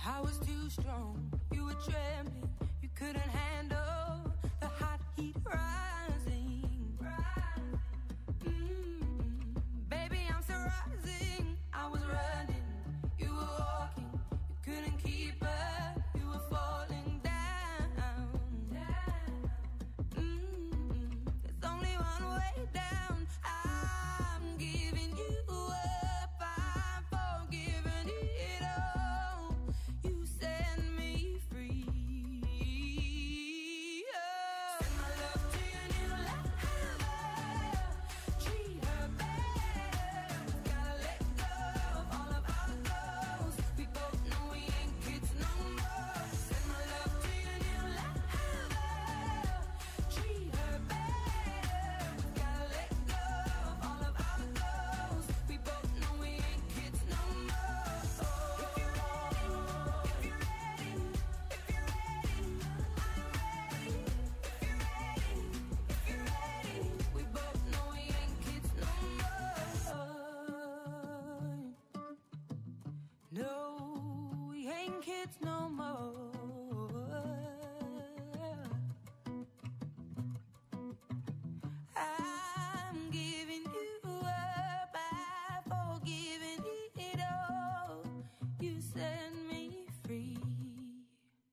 I was too strong, you were trembling, you couldn't handle the hot heat rising. Baby, I'm still rising. I was running, you were walking, you couldn't keep up, you were falling down. There's only one way down. I'm giving you up, I'm forgiving it all. You set me free. Send my love to your new lover. Treat her better. Gotta let go of all of our goals. We both know we ain't kids no more. Send my love to your new lover. Treat her better. Gotta let go of all of our goals. We both know we ain't kids no more. If you're ready, if you're ready, if you're ready, I'm ready. If you're ready, if you're ready, we both know we ain't kids no more. No, we ain't kids no more. I'm giving you up, I've forgiven it all. You set me free.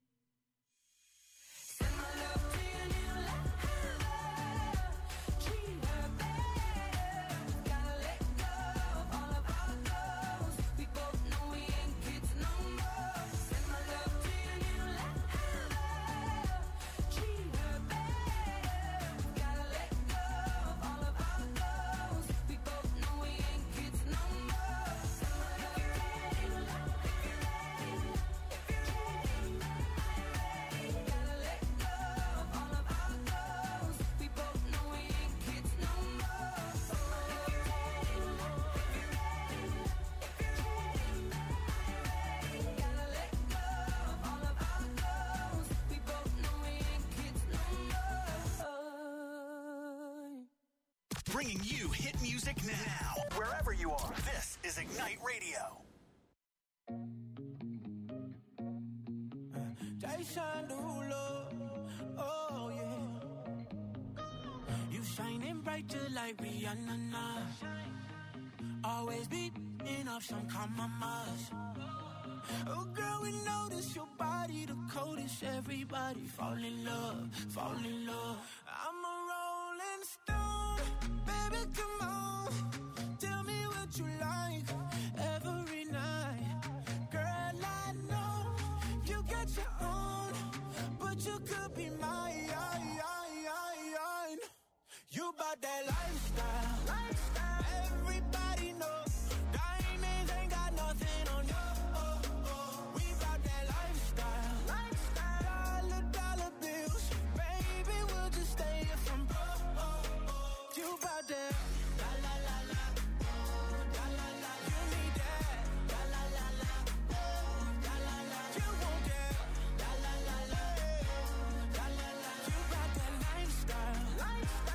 Send my love to your new lover. Treat her better. Gotta let go of all of our goals. We both know we ain't kids no more. Send my love to your new lover. Treat her better. Gotta let go of all of our goals. We both know we ain't kids no more. Send my love. If you're ready, if you're ready, if you're ready, I'm ready. Gotta let go of all of our goals. We both know we ain't kids no more. If you're ready, if you're ready, if you're ready, I'm ready. Gotta let go of all of our goals. We both know we ain't kids no more. Bringing you hit music now, wherever you are. This is Ignite Radio. Jason Derulo, oh yeah. You shining bright just like Rihanna now. Always beating up some compromise. Oh girl, we notice your body the coldest. Everybody fall in love, fall in love. I'm a rolling stone, baby, come on. Tell me what you like every night. Girl, I know you got your own, but you could be mine. You bout that lifestyle, lifestyle. Everybody knows diamonds ain't got nothing on you. We bout that lifestyle, lifestyle. Dollar bills, baby, we'll just stay here from broke. You bout that la la la la, la la la. You need that la la la la, la la la. You want that la la la la, la la la. You bout that lifestyle, lifestyle.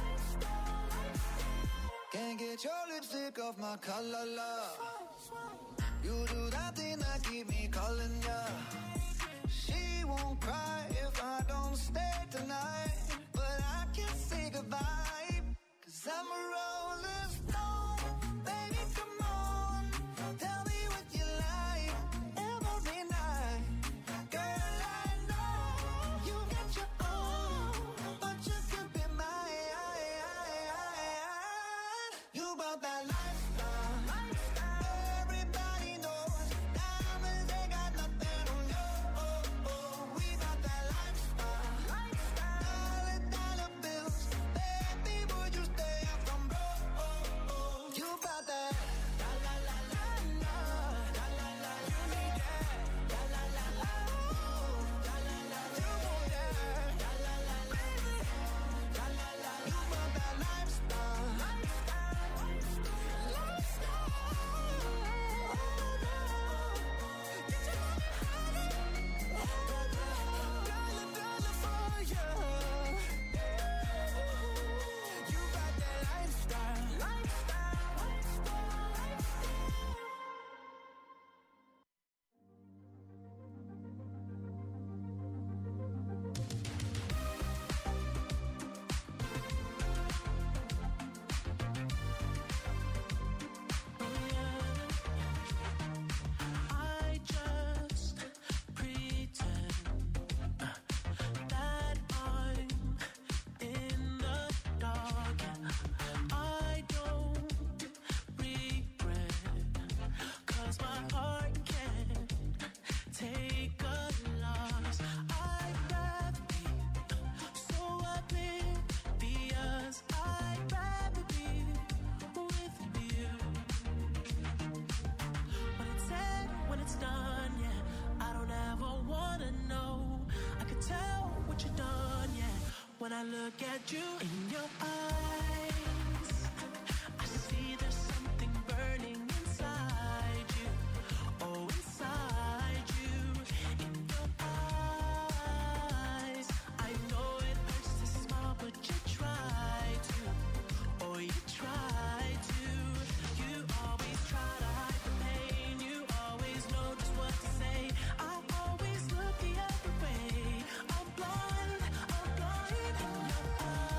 Can't get your lipstick off my collar, love. You do that thing that keep me calling ya. She won't cry if I don't stay tonight, but I can't say goodbye, 'cause I'm a rolling stone. Baby, come on, tell me what you like every night. Girl, I know you got your own, but you could be mine. You bout that lifestyle, lifestyle. Everybody knows diamonds ain't got nothing on you. We bout that lifestyle, lifestyle. Dollar bills, baby, would you stay up from broke? look at you in your eyes, I see there's something burning inside you. Oh, inside you, in your eyes. I know it hurts to smile, but you try to. Oh, you try to. You always try to hide the pain. You always know just what to say. I always look the other way. I'm blind in your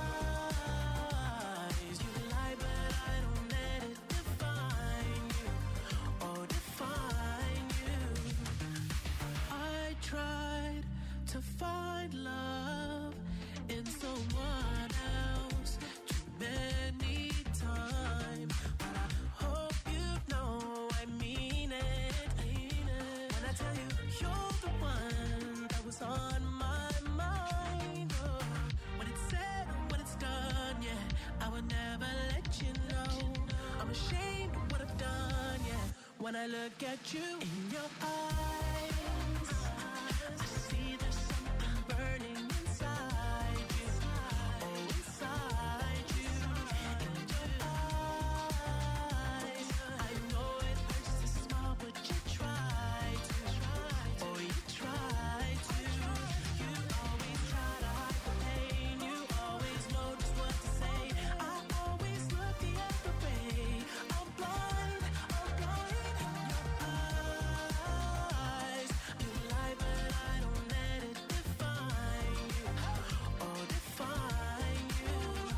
eyes. You lie, but I don't let it define you. Oh, define you. I tried to find love in someone else too many times, but I hope you know I mean it. When I tell you you're the one that was on my mind. Oh, when it's said, when it's done, yeah, I would never let you know. I'm ashamed of what I've done, yeah. When I look at you in your eyes, I see there's something burning inside you. Oh, inside you, in your eyes. I know it hurts to smile, but you try to. Oh, you try to. You always try to hide the pain. You always know just what to say. I always look the other way. I'm blind in your eyes. You lie, but I don't let it define you. Oh, define you.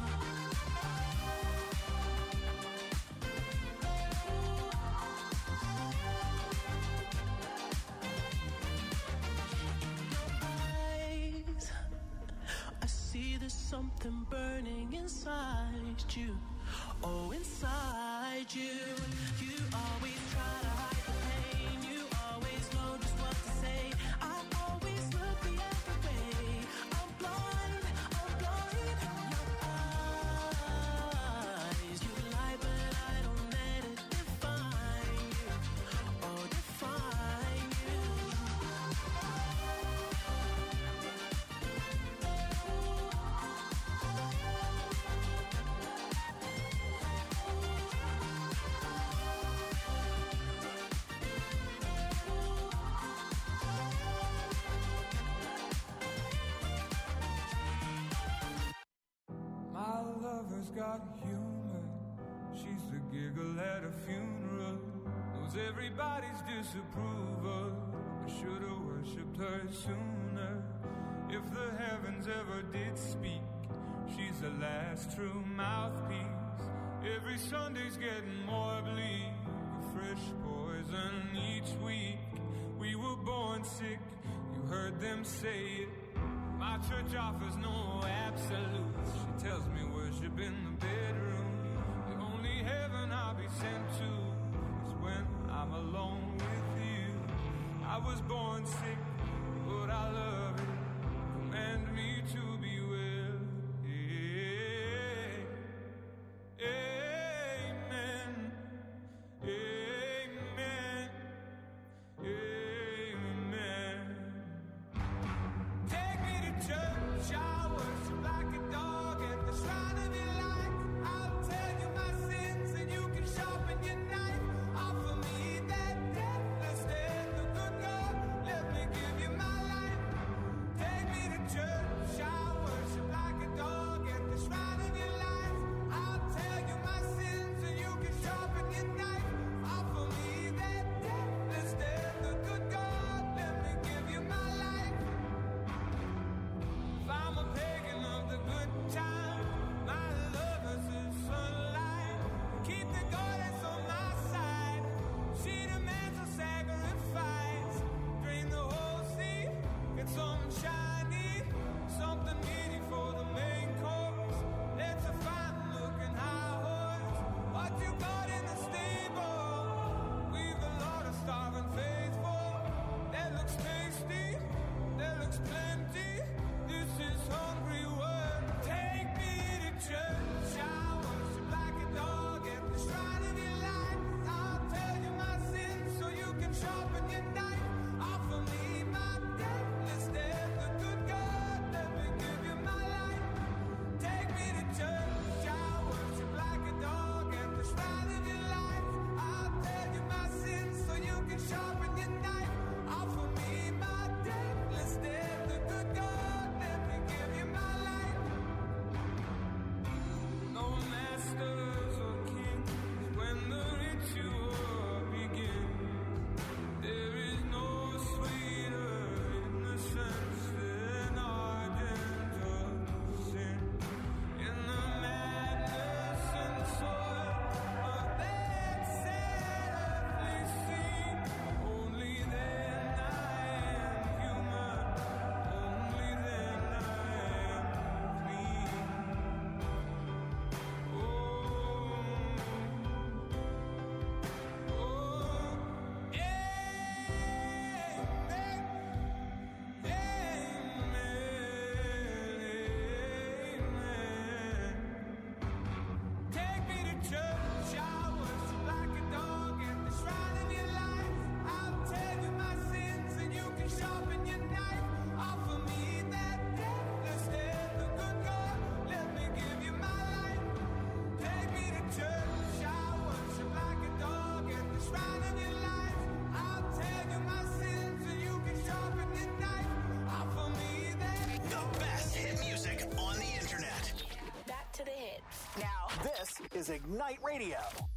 Eyes, I see there's something burning inside you. Oh, inside you. You always try to hide the pain. You always know just what to say. I always look the other way. I'm blind in your eyes. You lie, but I don't let it define you. Oh, define you. My lover's got humor. She's the giggle at a funeral. Knows everybody's disapproval. I should've worshipped her sooner. If the heavens ever did speak, she's the last true mouthpiece. Every Sunday's getting more bleak. A fresh poison each week. We were born sick, you heard them say it. My church offers no absolutes. She tells me worship in the bedroom. The only heaven I'll be sent to is when I'm alone with you. I was born sick, but I love it. Command me to be well. Amen. Amen. Amen. Take me to church, I worship like a dog at the shrine of your light. I'll tell you my sins and you can sharpen your knife. Offer me that deathless death, the good God, let me give you my life. Ignite Radio.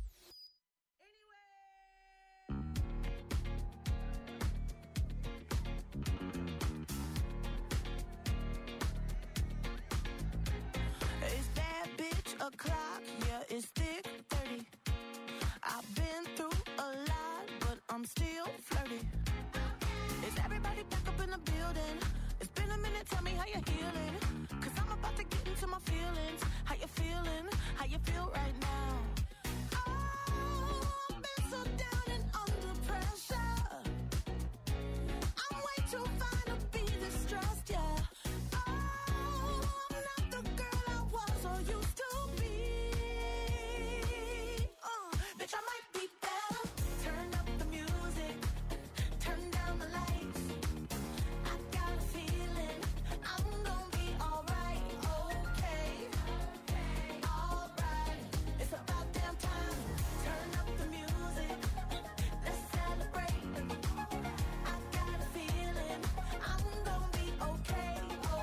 It's that bitch o'clock, yeah, it's thick 30. I've been through a lot, but I'm still flirty. Is everybody back up in the building? It's been a minute, tell me how you're healing. Cause I'm about to get into my feelings. How you feeling? How you feel right now? Oh, I've been so down and under pressure. I'm way too fine to be distressed, yeah. Oh, I'm not the girl I was or used to be. Bitch, I might be better. Turn up the music, turn down the lights. I got a feeling I'm gonna be alright, okay, alright. It's about damn time. Turn up the music, let's celebrate. I got a feeling I'm gonna be okay,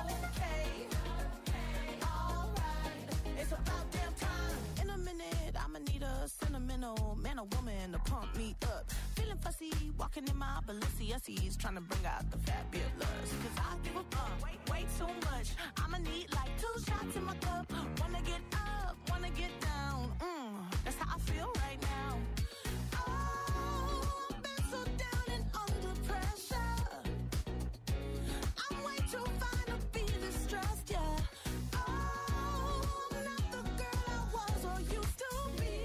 alright. It's about damn time. In a minute, I'ma need a sentimental man or woman to pump me up. Feeling fussy, walking in my Balenciennes, trying to bring out the fabulous. Cause I give a fuck way too much. I'ma need like 2 shots in my cup. Wanna get up, wanna get down. That's how I feel right now. Oh, I've been so down and under pressure. I'm way too fine to be distressed, yeah. Oh, I'm not the girl I was or used to be.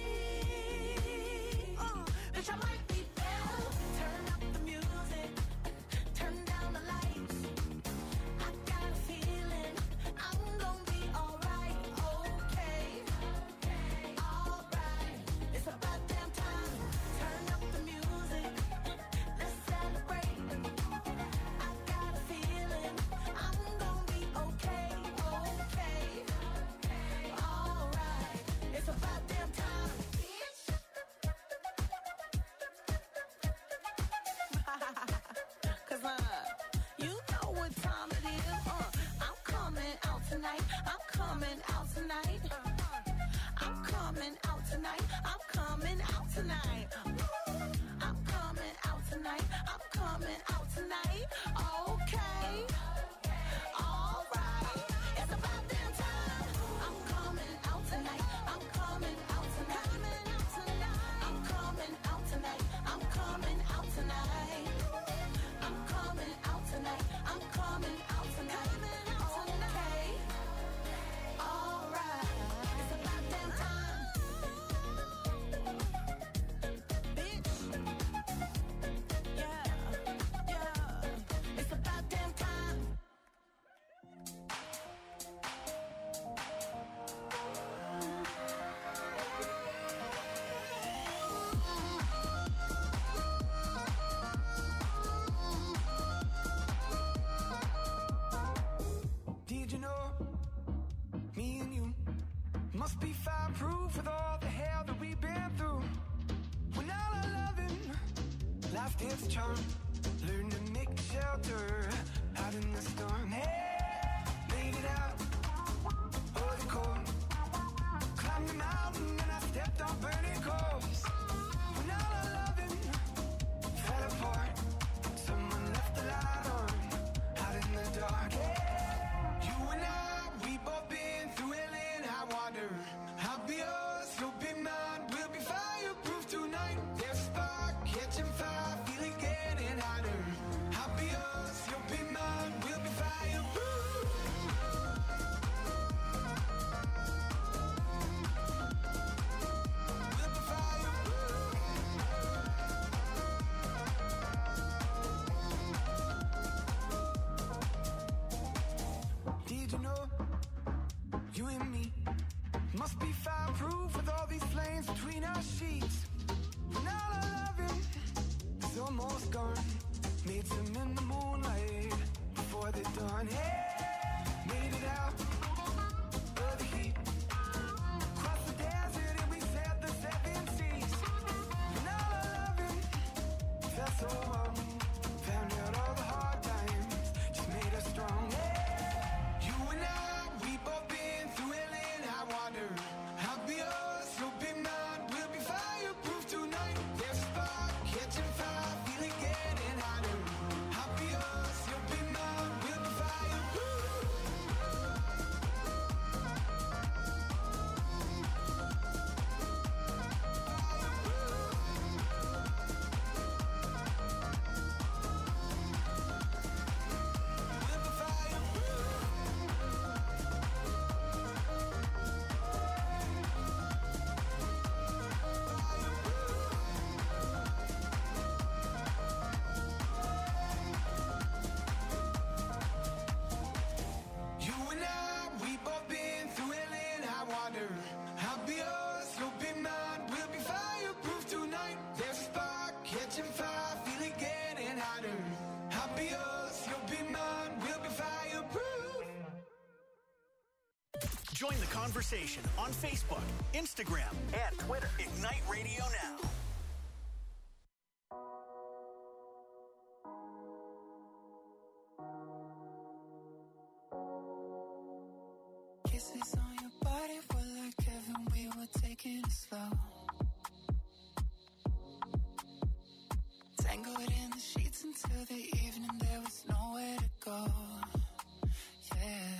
Bitch, I might be better. Turn up the music, turn down the lights. I got a feeling I'm gonna be alright, okay, alright. It's about damn time. Turn up the music, let's celebrate. I got a feeling I'm gonna be okay, alright. It's about damn time. Cause you know what time it is. I'm coming out tonight. I'm coming out tonight. I'm coming out tonight. I'm coming out tonight. I'm coming out tonight. I'm coming out tonight. Okay. Alright. It's about damn time. I'm coming out tonight. I'm coming out tonight. I'm coming out tonight. I'm coming out tonight. I'm coming out tonight. I'm coming out tonight. Okay. Alright. It's about damn time. Bitch. Yeah. Yeah. It's about damn time. Did you know me and you must be fireproof with all the hell that we've been through? When all our loving lost its charm, learn to make shelter out in the storm. Hey, made it out of the cold, climbed the mountain and I stepped on burning coals. When all our loving fell apart, someone left the light on out in the dark. Hey, you and I, we both been through hell and high water. I'll be yours, you'll be mine. We'll be fireproof tonight. There's a spark catching fire, feeling getting hotter. I'll be yours, you'll be mine. We'll be fireproof. Join the conversation on Facebook, Instagram, and Twitter. Ignite Radio Now. Kisses on your body were like heaven, we were taking it slow. Tangled in the sheets until the evening, there was nowhere to go. Yeah.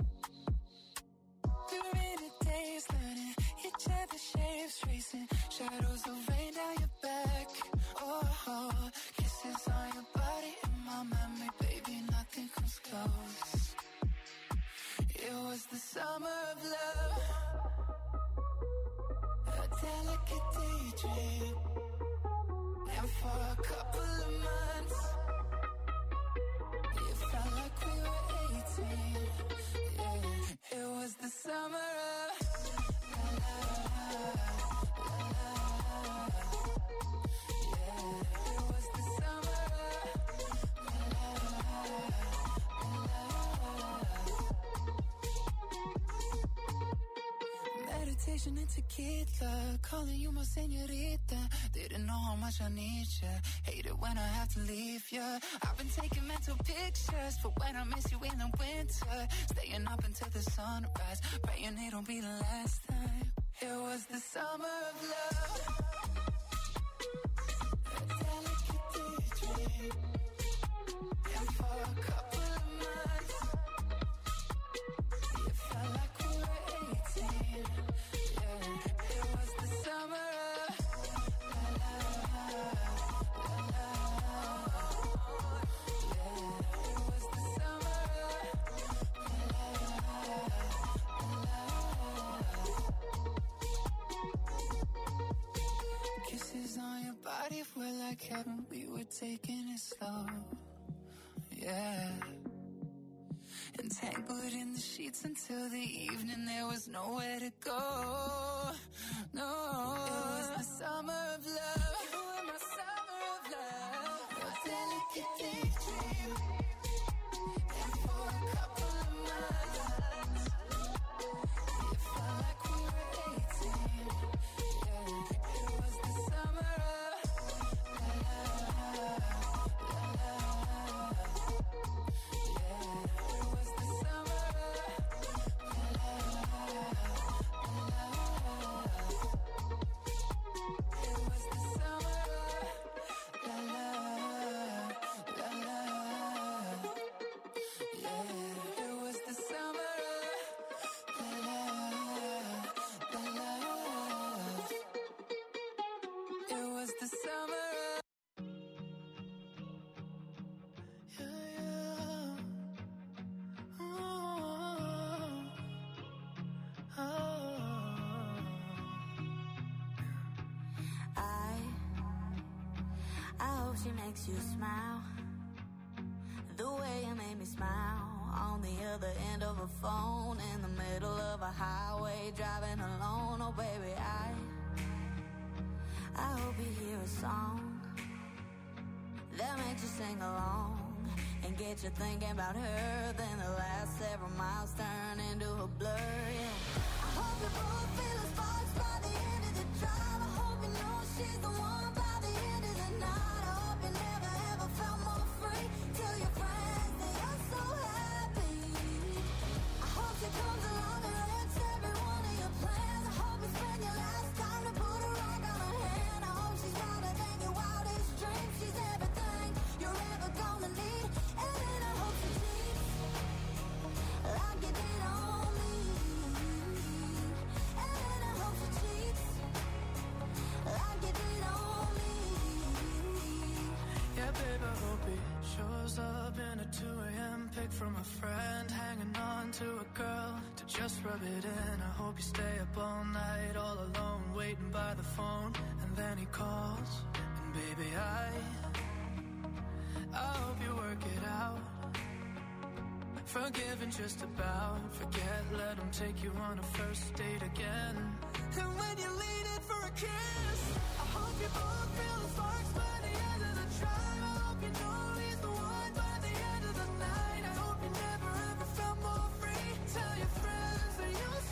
During the days, learning each other's shapes, tracing shadows of rain down your back. Oh, kisses on your body in my memory, baby, nothing comes close. It was the summer of love, a delicate daydream. And for a couple of months, it felt like we were 18. Yeah, it was the summer of la la la la. Yeah, it was the summer of la la. Meditation and tequila, calling you my señorita. Didn't know how much I need ya. Hate it when I have to leave ya. I've been taking mental pictures for when I miss you in the winter. Staying up until the sunrise, praying it don't be the last time. It was the summer of love, a delicate daydream. And for a couple of months, it felt like we were 18. Yeah, it was the summer of kisses on your body were like heaven, we were taking it slow. Yeah. Entangled in the sheets until the evening, there was nowhere to go. No, it was the summer of love. You were my summer of love, a delicate daydream. And for a couple of months, it felt like we were 18. Yeah, it was the summer of la la la la. Yeah, it was the summer of la la la la. It was the summer of la la la la. Yeah, it was the summer of la la la la. It was the summer of I hope she makes you smile the way you made me smile on the other end of a phone in the middle of a highway driving alone. Oh baby, I hope you hear a song that makes you sing along and get you thinking about her. Then the last several miles turn into a blur. Yeah. I hope you both feel the sparks by the end of the drive. I hope you know she's the one by the end of the night. I hope you never ever felt more free. Tell your friends that you're so happy. I hope she comes along and wrecks every one of your plans. I hope you spend your last time to put a rock on her hand. I hope she's wilder than your wildest dreams. She's everything you're ever gonna need. And then I hope she cheats like you did on me. And then I hope she cheats like you did on me. yeah, babe, I hope he shows up in a 2 a.m. pic from a friend, hanging on to a girl to just rub it in. I hope you stay up all night, all alone, waiting by the phone, and then he calls, and baby, I hope you work it out. Forgiven just about, forget, let him take you on a first date again. And when you lean in for a kiss, I hope you both feel the sparks by the end of the drive. I hope you know he's the one by the end of the night. I hope you never ever felt more free. Tell your friends that you're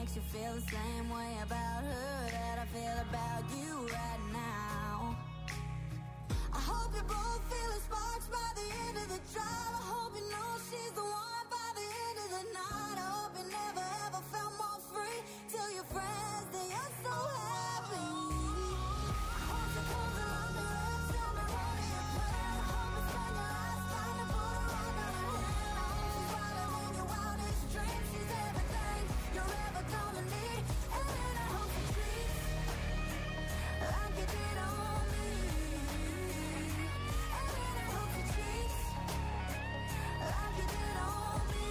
makes you feel the same way about her that I feel about you right now. I hope you both feel the sparks by the end of the drive. I hope you know she's the one by the end of the night. I hope you never ever felt more free. Tell your friends that you're so happy. I hope she comes along the road, tell me what do you plan. I hope you spend your last time to put her right on her hand. I hope she's wilder than your wildest dreams. She's everything you're ever gonna need. And I hope she treats like you did on me. And I hope she treats like you did on me.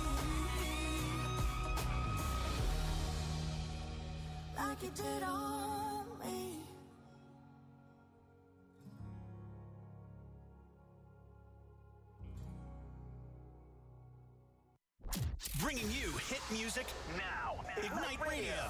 Like you did on me. Bringing you hit music now. Ignite Radio.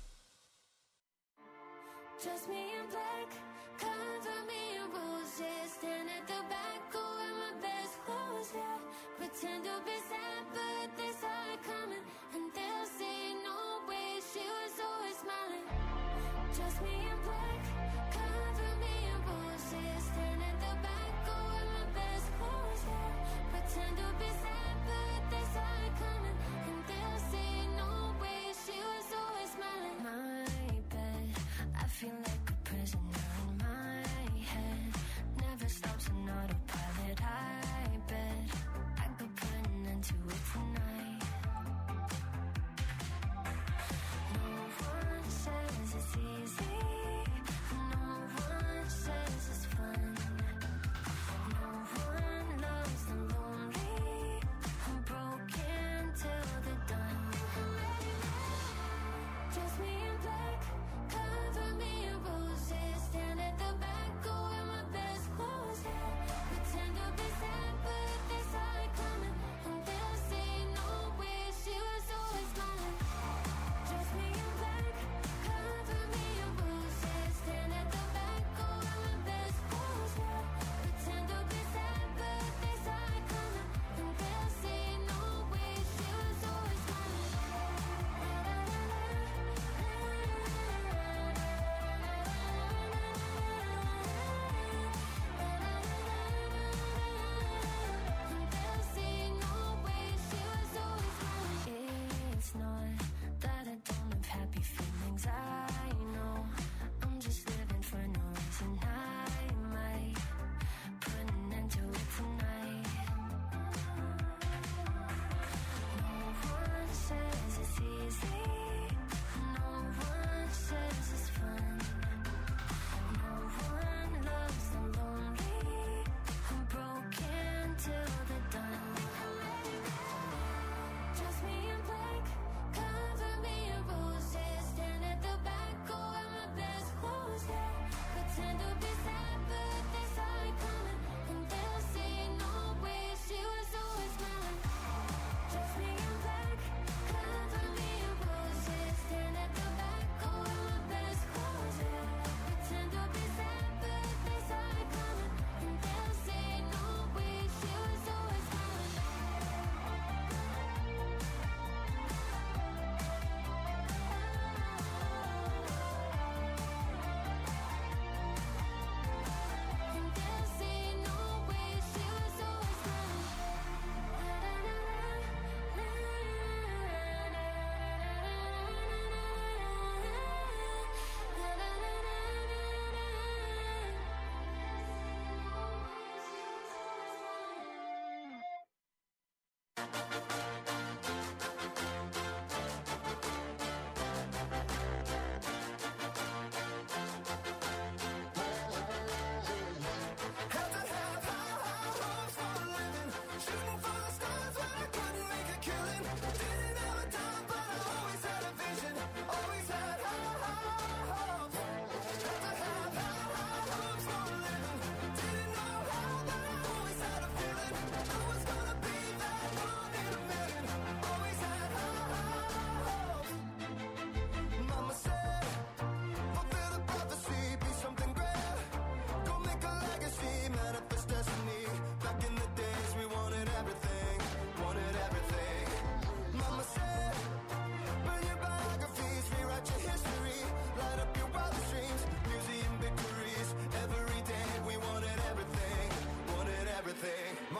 Dress me in black, cover me in roses. Stand at the back, go in my best clothes, yeah. Pretend to be sad, but they saw it coming. And they'll say no way, she was always smiling. Dress me in black, cover me in roses. Stand at the back, go in my best clothes, yeah. Pretend to be sad, but they saw it coming. And they'll say no way, she was always smiling. My bed, I feel like a prisoner in my head. Never stops on autopilot. I bet I could put an end to it tonight. No one says it's easy.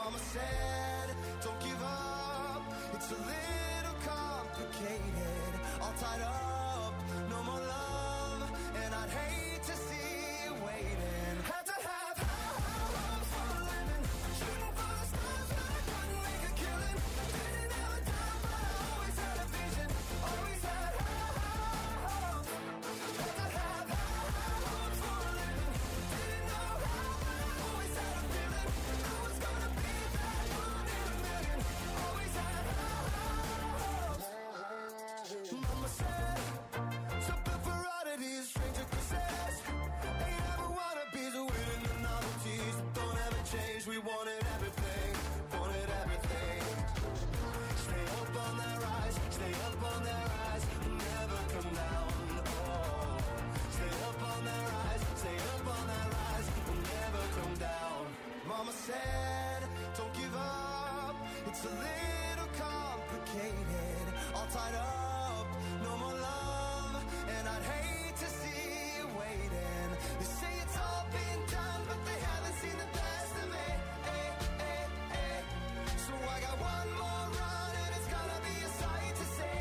Mama said, don't give up. It's a little complicated. All tied up, no more love. And I'd hate to see you waiting. Had to have high hopes for a living. Shooting for the stars, but I couldn't make a killing. Didn't have a dime, but I always had a vision. Always had high hopes. Had to have high hopes for a living. Didn't know how, but I always had a feeling. I was gonna be that one in a million. Always had high hopes. Mama said, something for oddities, stranger kisses. Ain't ever wannabes, winning the novelties. Don't ever change, we wanted everything. Wanted everything. Stay up on that rise, stay up on that rise. Never come down, oh. Stay up on that rise, stay up on that rise. Never come down. Mama said, don't give up. It's a little complicated. All tied up, no more love. And I'd hate to see you waiting. They say it's all been done, but they haven't seen the best of me. So I got one more run, and it's gonna be a sight to see.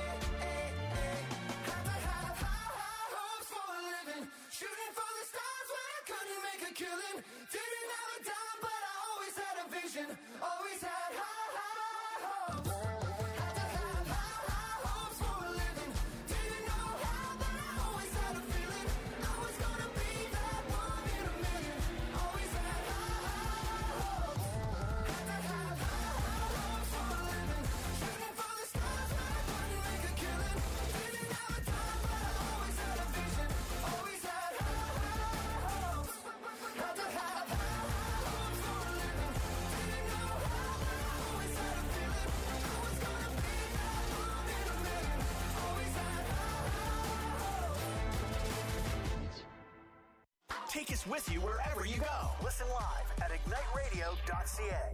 Had to have high hopes for a living. Shooting for the stars when I couldn't make a killing. Didn't have a dime, but I always had a vision. Always had high hopes. Had to have high hopes for a living. Didn't know how, but I always had a feeling. I was gonna be that one in a million. Always had high hopes. Had to have high hopes for a living. Shooting for the stars when I couldn't make a killing. Didn't have a dime, but I always had a vision. Always had high hopes. Had to have high hopes for a living. Didn't know how, but I always had a feeling. I was gonna be that one in a million. Always had high hopes. Take us with you wherever you go. Listen live at igniteradio.ca.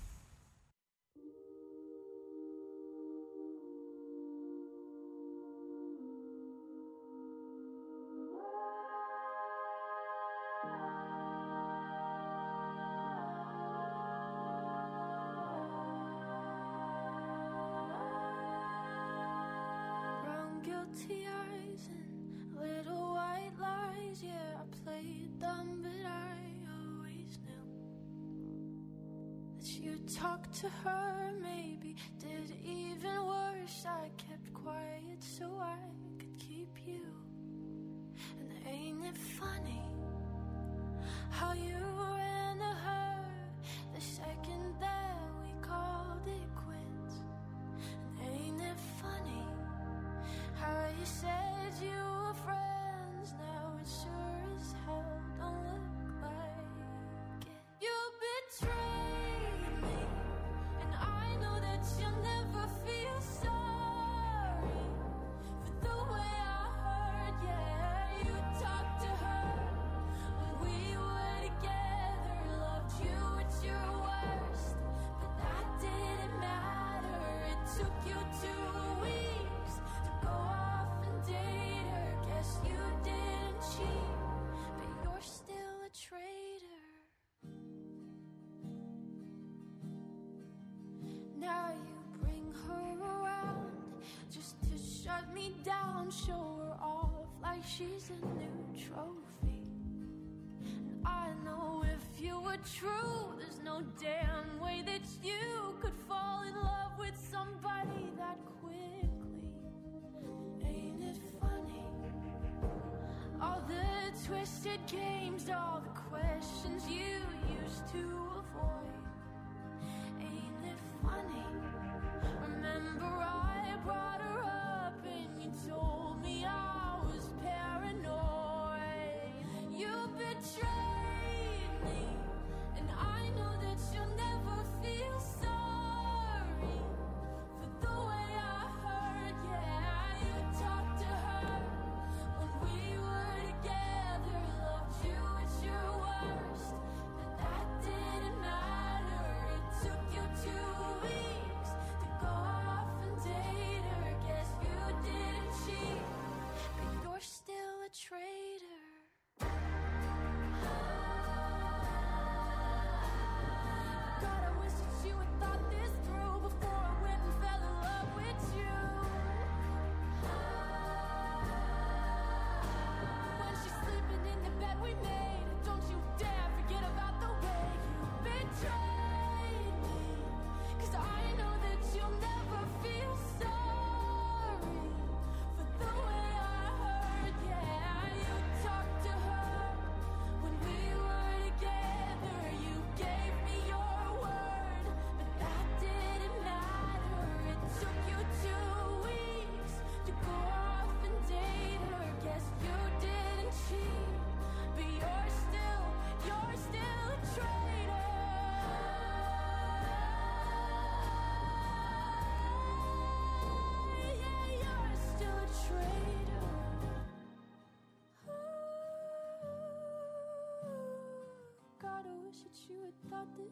Brown guilty eyes and little white lies. Yeah, I played dumb, but I always knew that you talked to her. Maybe did even worse. I kept quiet so I could keep you. And ain't it funny how you ran to her the second that we called it quits? And ain't it funny how you said you were friends? Now it sure as hell don't look like it. You betrayed me, and I know that you'll never feel sorry for the way I heard. Yeah, you talked to her when we were together. Loved you at your worst, but that didn't matter. It took you 2 weeks to go off and date her. Guess you didn't cheat, but you're still a traitor. Now you bring her around just to shut me down. Show her off like she's a new trophy. And I know if you were true, there's no damn way that you could fall in love with somebody that quickly. Ain't it funny? All the twisted games, all the questions you used to avoid. Ain't it funny? Remember I brought her up and you told me I was paranoid. You betrayed me, and I know that you'll never feel sorry for the way I heard. Yeah, you talked to her when we were together. Loved you at your worst, but that didn't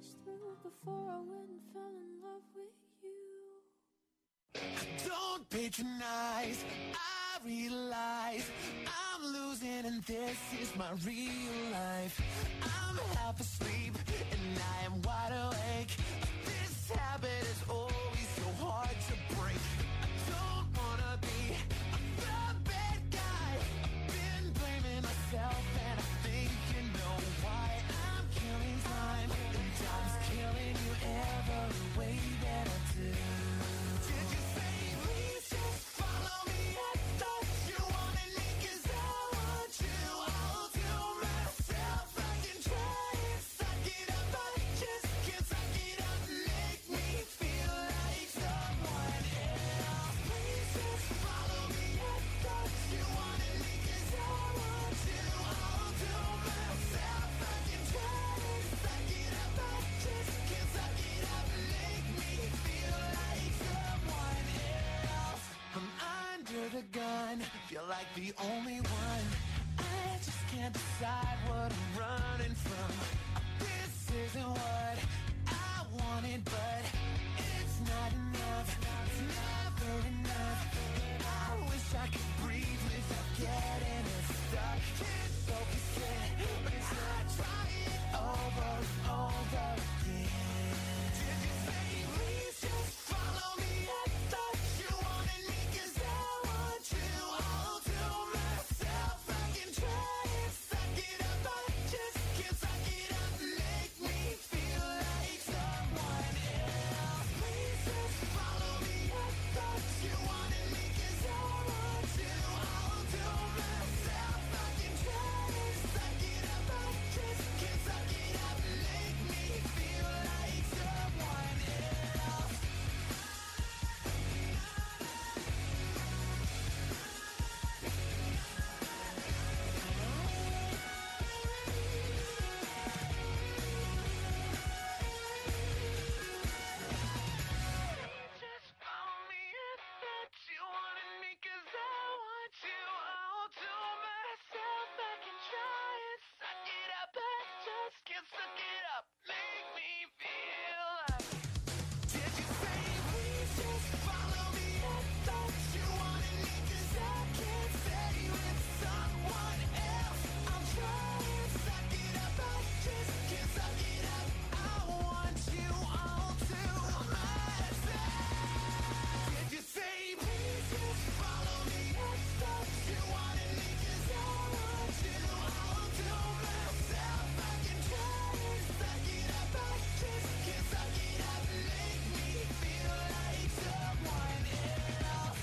this through before I went and fell in love with you. Don't patronize, I realize I'm losing and this is my real life. I'm half asleep and I am wide awake. This habit is always so hard to break. I don't wanna be the bad guy. I've been blaming myself and I think you know why. I'm killing time and time's killing you every way that I do. Did you say please just follow me? I thought you wanted me 'cause I want you. I'll do myself. I can try and suck it up. I just can't suck it up. Make me feel like someone else. Please just follow me. I thought you wanted me 'cause I want you. I'll do myself. I can try and suck it up. I just can't suck it up. Make me feel like someone else. I'm under the gun, feel like the only one. I just can't decide what I'm running from. This isn't what I wanted, but it's not enough. It's never enough. I wish I could breathe without getting stuck. Can't focus it, but I try it over and over again. Did you say please just follow me? I thought you wanted me 'cause I want you. I'll do myself. I can try and suck it up. I just can't suck it up. Make me feel like someone else. Please just follow me. I thought you wanted me 'cause I want you. I'll do myself. I can try and suck it up. I just can't suck it up. Make me feel like someone else. Just follow me. I thought you wanted me 'cause I want you. I'll do myself. I can try and suck it up. I just can't suck it up. Make me feel like. Did you say please just follow me? I thought you wanted me 'cause I can't stay with someone else. I'll try and suck it up. I just can't suck it up. I want you. I'll do myself. Did you say please just follow me? I thought you wanted me 'cause I want you. I'll do myself. I can try and suck it up. I just can't suck it up. Make me feel like someone else.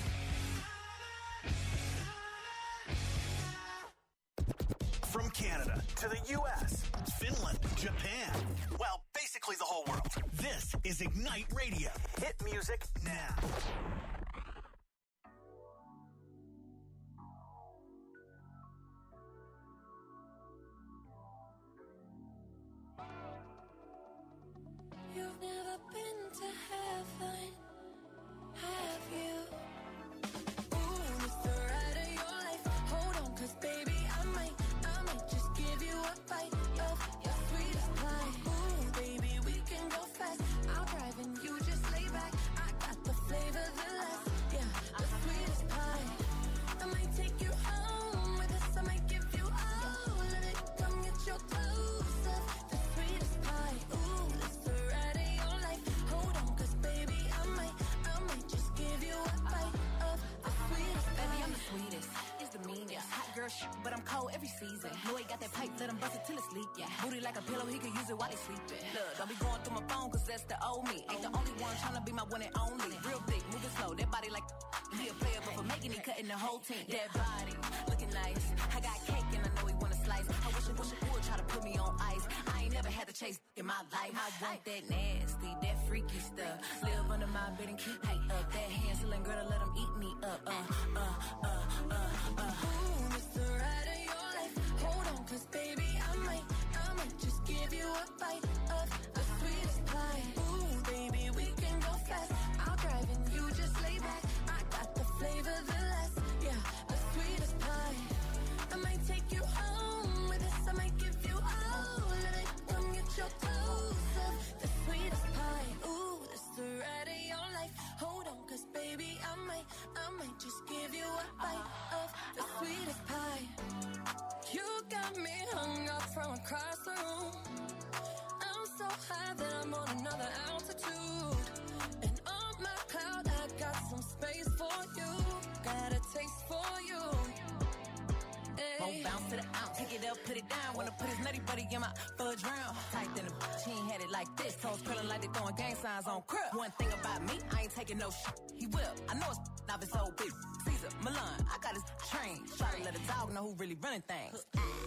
From Canada to the U.S., Finland, Japan. Well, basically the whole world. This is Ignite Radio. Hit music now. You've never been to heaven, have you? Ooh, it's the ride of your life. Hold on, 'cause baby, I might just give you a bite of your sweetest pie. Ooh, baby, we can go fast. I'll drive and you just lay back. I got the flavor, the last, yeah, the sweetest pie. I might take you home with us. I might give you all of it. Come get your dose of the sweetest pie. Ooh, it's the ride of your life. Hold on, 'cause baby, I might just give you a bite of the sweetest pie. Baby, I'm the sweetest. It's the meanest. Hot girl shit, but I'm cold every season. Know he got that pipe, let him bust it till it's leak. Yeah. Booty like a pillow, he can use it while he sleeping. Look, don't be going through my phone, 'cause that's the old me. Ain't the only one tryna be my one and only. Real thick, moving slow, that body like he a player, but for making it, cutting the whole team. That body, looking nice. I got cake and I know he wanna slice. I wish it would try to put me on ice. I ain't never had to chase in my life. I want that nasty, that freaky stuff. Live under my bed and keep me up. That Hansel girl to let him eat me up. Ooh, it's the ride of your life. Hold on, 'cause baby, I might just give you a bite of the sweetest pie. Ooh, baby, we can go fast. I'll drive and you just lay back. I got the flavor, the last, yeah, the sweetest pie. I might take you home with us. I might give you all of it. Come get your dose of high that I'm on another altitude. And on my cloud, I got some space for you. Got a taste for you. Won't bounce to the ounce. Take it up, put it down. Wanna put his nutty buddy in my fudge round. Tight than a bitch, he ain't had it like this. Toes curling like they throwing gang signs on crib. One thing about me, I ain't taking no shit. He will. I know it's not his whole big. Caesar, Milan, I got his train. Try to let a dog know who really running things.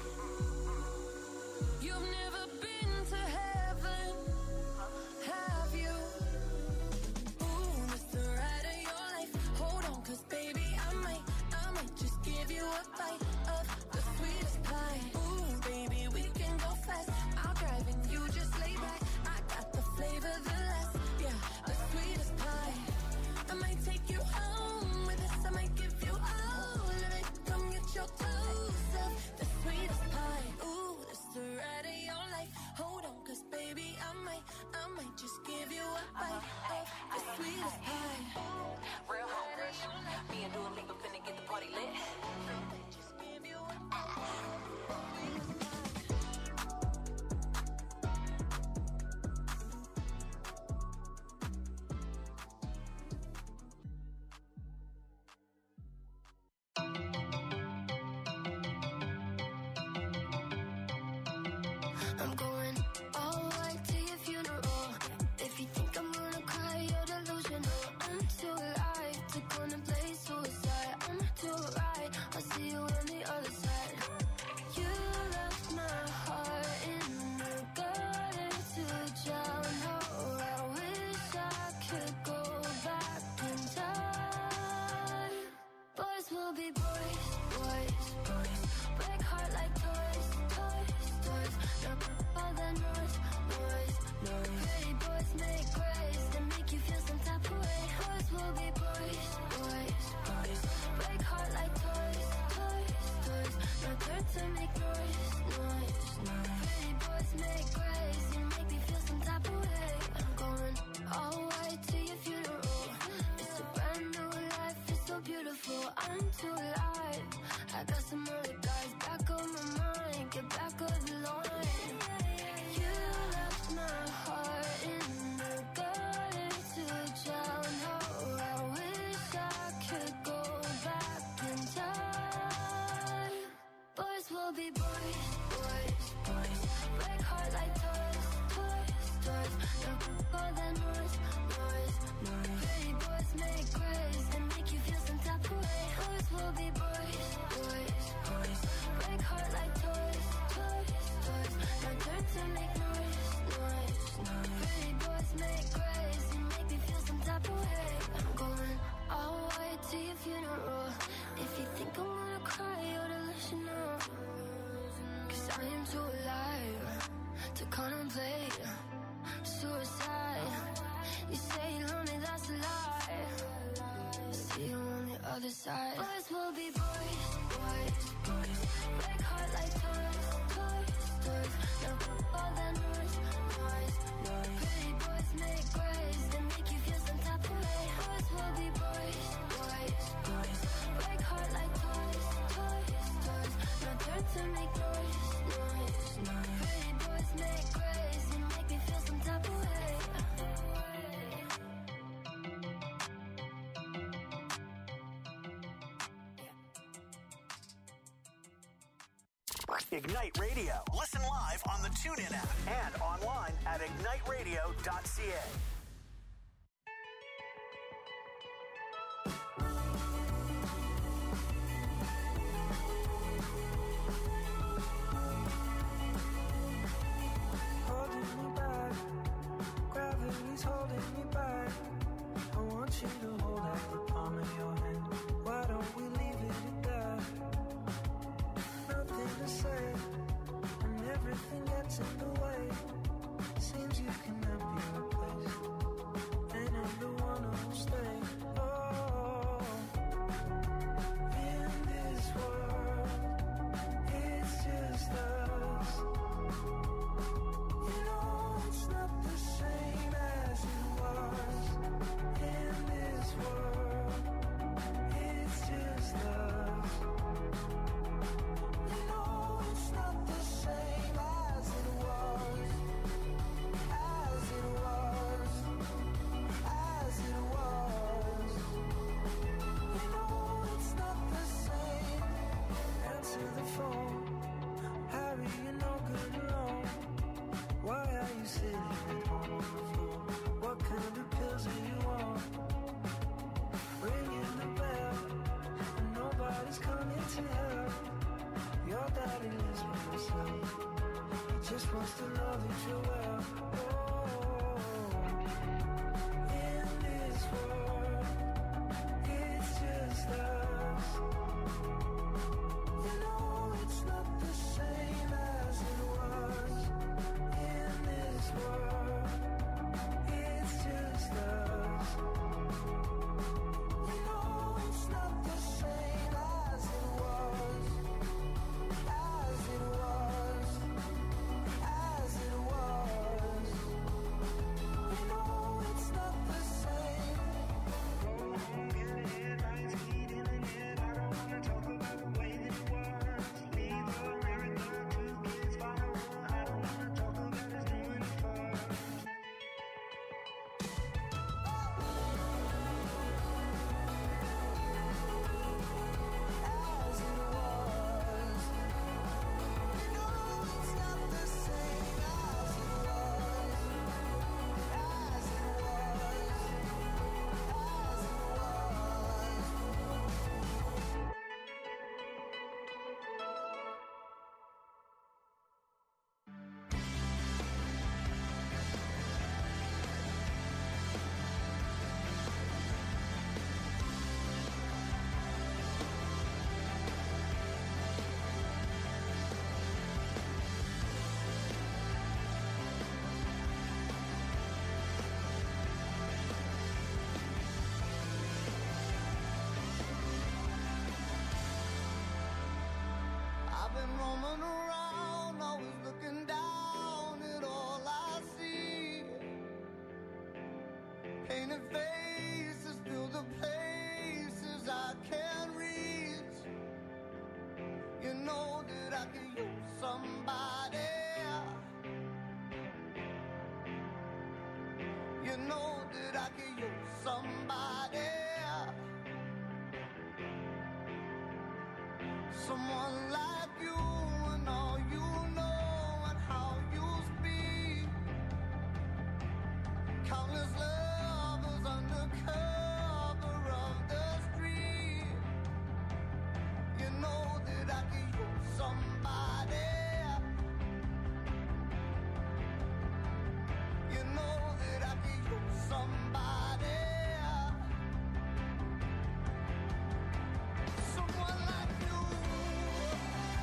You've never been to heaven, have you? Ooh, it's the ride of your life. Hold on, cause baby, I might just give you a bite of the sweetest pie. Ooh, baby, we can go fast. I'll drive and you just lay back. I got the flavor, the last, yeah, the sweetest pie. I might take you home with us. I might give you all of it. Come get your toes up, the sweetest pie. Ooh, it's the ride of your life. Hold on, cause baby, I might just give you a bite of the sweetest pie. Real homegirls. Me and Dua Lipa finna get the party lit. Just give you a sweetest pie. I'm going all white to your funeral. If you think I'm gonna cry, you're delusional. I'm too alive to contemplate suicide. I'm too right, I'll see you on the other side. You left my heart in the gutter to drown. Oh, I wish I could go back in time. Boys will be boys, boys, boys. Break heart like toys, toys, toys. Now all the noise, noise, noise. Pretty boys make grace that make you feel some type of way. Boys will be boys, boys, boys. Break heart like toys, toys, toys. Now turn to make noise, noise, noise. Pretty boys make grace, you make me feel some type of way. I'm going all white to your funeral. It's a brand new life, it's so beautiful. I'm too alive. I got some other guys back on my mind. Get back on the line. You left my heart in the gutter to drown. Oh, I wish I could go back in time. Boys will be boys, boys, boys. Break heart like toys, toys, toys. Now all the noise, noise, noise. Pretty boys make grace and make you feel some type of way. Boys will be boys, boys, boys. Break heart like toys, toys, toys. Now turn to make noise, noise, noise. Pretty boys make grace and make me feel some type of way. I'm going all white to your funeral. If you think I'm gonna cry, you ought to listen up. Cause I am too alive to contemplate suicide. You say you love me, that's a lie. See you on the other side. Boys will be boys, boys, boys. Break heart like toys, toys, toys. Now all the noise, noise, noise. Pretty boys make grace that make you feel some type of way. Boys will be boys, boys, boys. Break heart like toys, toys, toys. Now turn to make noise, noise, noise. Pretty boys make grace and make me feel some type of way. Ignite Radio. Listen live on the TuneIn app and online at igniteradio.ca. Holding me back, gravity's holding me back. I want you to hold out the palm of your hand. Why don't we leave it at that? Nothing to say, and everything gets in the way. Seems you cannot be replaced, and I'm the one who'll stay. Oh, in this world, it's just us. You know it's not the same as it was. In this world, it's just us. You know it's not the same as to the phone. Harry, you're no good alone. Why are you sitting at home on the floor? What kind of pills do you want? Ringing the bell, and nobody's coming to help. Your daddy lives by himself. He just wants to know that you're well. In this world, it's just us. You know it's not the same as it was. In this world, it's just us. You know it's not the same as it was. As it was. As it was. You know it's not the same. Get it right, heat in the head. I don't wanna talk about the way that it was. Leave America, 2 kids, follow her. I don't wanna talk about us doing it first. As it was. You know it's not the same as it was. As it was. As it was. I've been roaming around, always looking down at all I see. Painted faces fill the places I can't reach. You know that I could use somebody. You know that I could use somebody. Someone like you and all you know and how you speak. Countless lovers under cover of the street. You know that I could use somebody. You know that I could use somebody. Someone like you.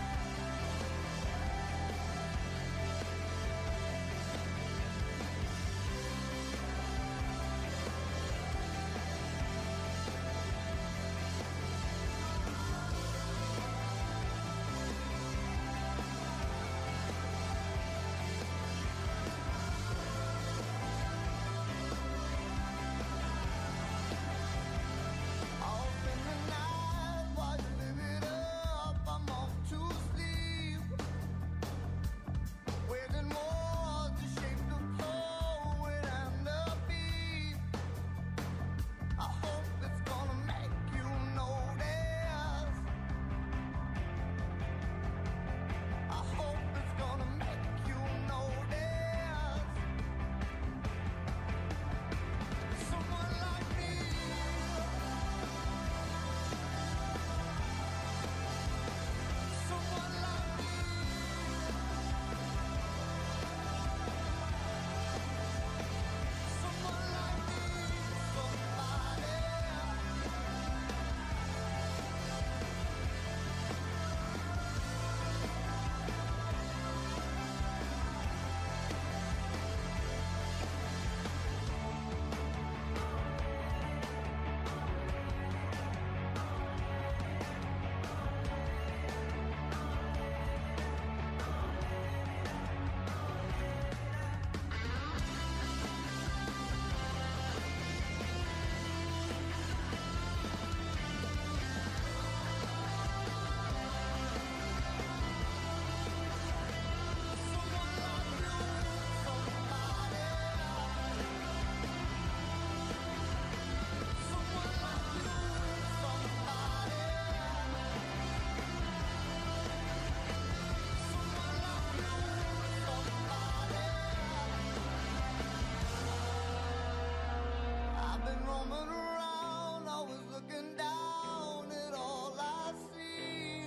coming around, always looking down at all I see.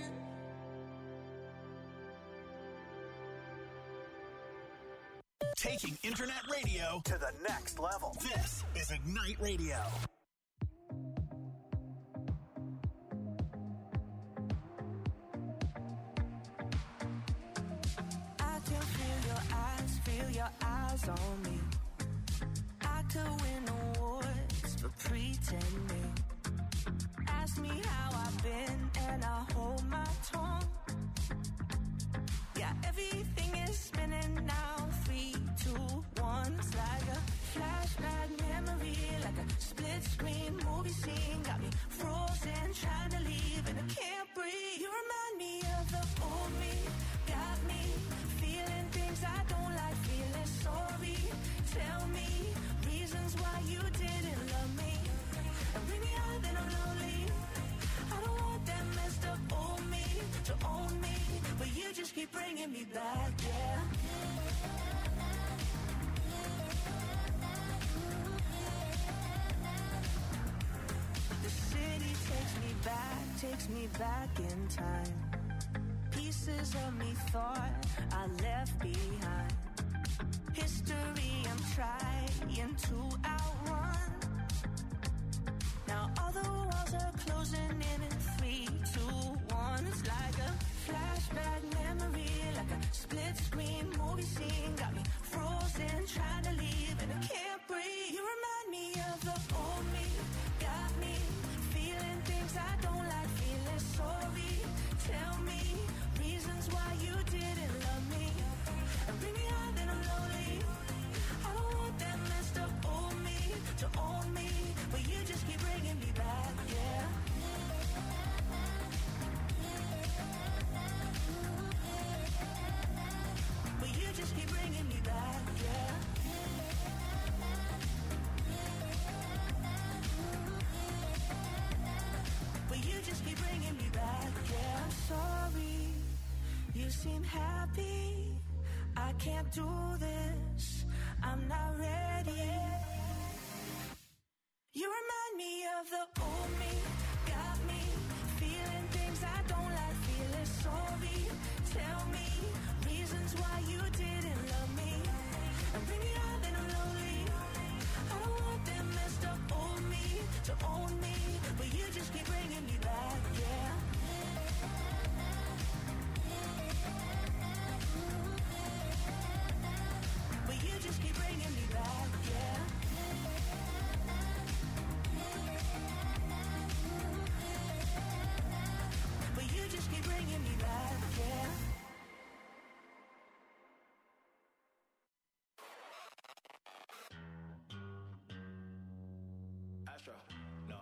Taking internet radio to the next level. This is Ignite Radio. I can feel your eyes on me. I could win awards for pretending. Ask me how I've been and I hold my tongue. Yeah, everything is spinning now. 3, 2, 1. It's like a flashback memory, like a split screen movie scene. Got me frozen, trying to leave and I can't breathe. You remind me of the old me. Got me feeling things I don't like, feeling sorry. Tell me reasons why you didn't love me. And bring me out, then I'm lonely. I don't want that messed up old me to own me, but you just keep bringing me back, yeah. The city takes me back in time. Pieces of me thought I left behind. History I'm trying to outrun. Now all the walls are closing in 3, 2, 1. It's like a flashback memory, like a split screen movie scene. Got me frozen, trying to leave and I can't breathe. You remind me of the old me. Got me feeling things I don't like, feeling sorry. Tell me reasons why you didn't love me. And bring me out, then I'm lonely. I don't want that messed up old me to own me, but you just keep bringing me back, yeah. But you just keep bringing me back, yeah. But you just keep bringing me back, yeah. I'm sorry, you seem happy. I can't do this, I'm not ready. You remind me of the old me. Got me feeling things I don't like, feeling sorry. Tell me reasons why you didn't love me. And bring me out, then I'm lonely. I don't want that messed up old me to own me, but you just keep bringing me back, yeah. But you just keep bringing me back, yeah. But you just keep bringing me back, yeah. Astro, no.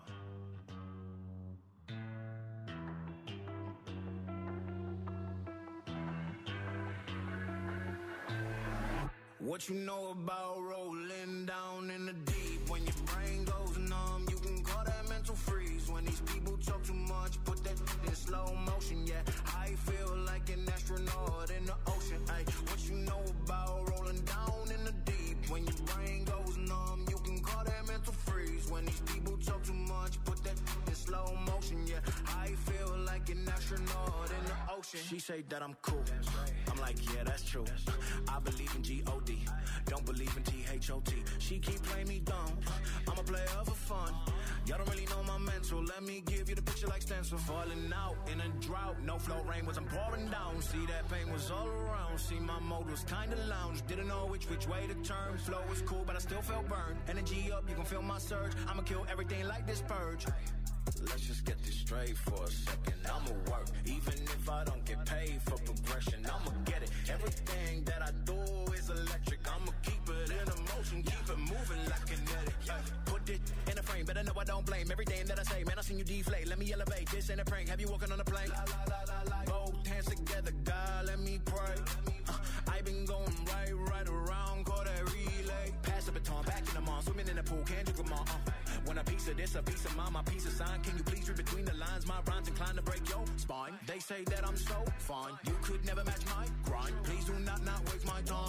What you know about rolling down in the deep? When your brain goes numb, you can call that mental freeze. When these people talk too much, put that in slow motion, yeah. I feel like an astronaut in the ocean, ay. What you know about rolling down in the deep? When your brain goes numb, you can call that mental freeze. When these people talk too much, put that in slow motion, yeah. I feel like an astronaut in the ocean. She say that I'm cool. I'm like, yeah, that's true. I believe in G-O-D. Don't believe in T-H-O-T. She keep playing me dumb. I'm a player for fun. Y'all don't really know my mental. Let me give you the picture like stencil. Falling out in a drought. No flow rain was I'm pouring down. See that pain was all around. See my mode was kinda lounge. Didn't know which way to turn. Flow was cool, but I still felt burned. Energy up, you can feel my surge. I'ma kill everything like this purge. Let's just get this straight for a second. I'ma work, even if I don't get paid for progression. I'ma get it. Everything that I do is electric. I'ma keep it in motion, keep it moving like kinetic. Put it in a frame, better know I don't blame everything that I say. Man, I seen you deflate. Let me elevate. This ain't a prank. Have you walking on a plane? Both hands together, God, let me pray. I been going right around, call that relay. Pass the baton, back in the mall, swimming in the pool, can't drink them all. When a piece of this, a piece of mine, my piece of sign. Can you please read between the lines? My rhymes inclined to break your spine. They say that I'm so fine. You could never match my grind. Please do not waste my time.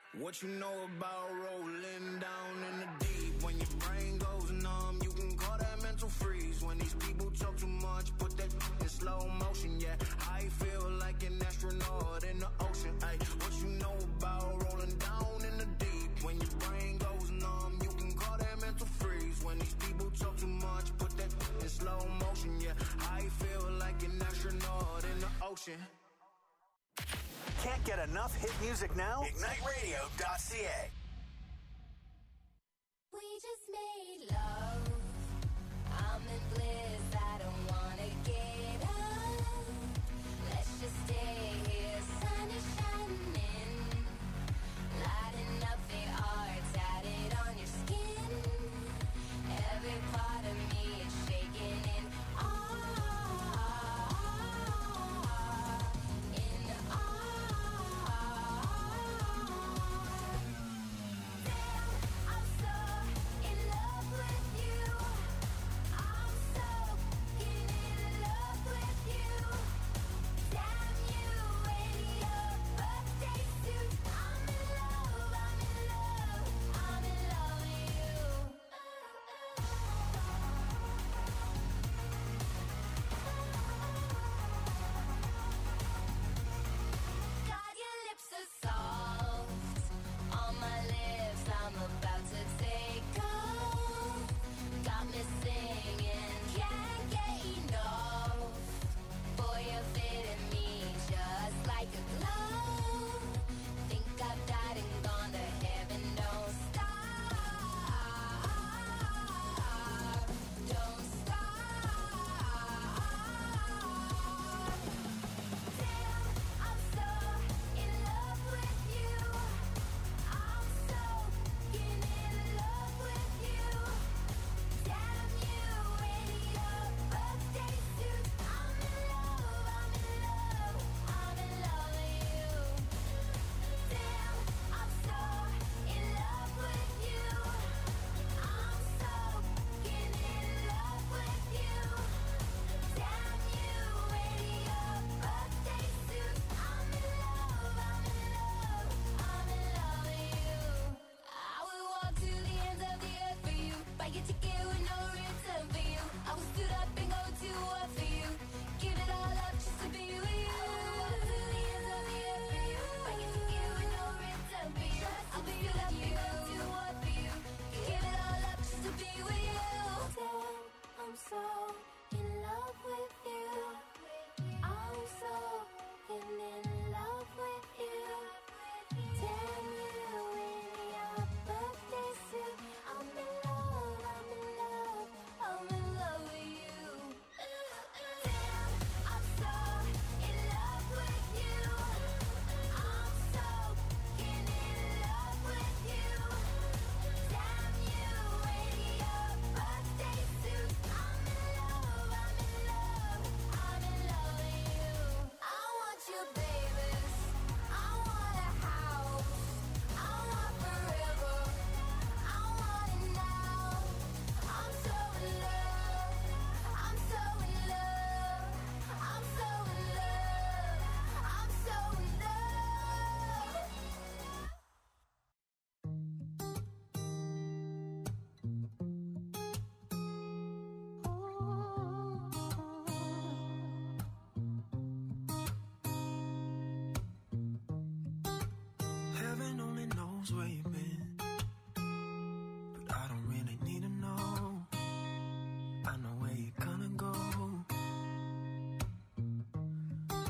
What you know about rolling down in the deep? When your brain goes numb, you can call that mental freeze. When these people talk too much, put that in slow motion, yeah. I feel like an astronaut in the ocean, ay. What you know about rolling down in the deep? When your brain goes numb, you can call that mental freeze. When these people talk too much, put that in slow motion, yeah. I feel like an astronaut in the ocean. Can't get enough hit music now? IgniteRadio.ca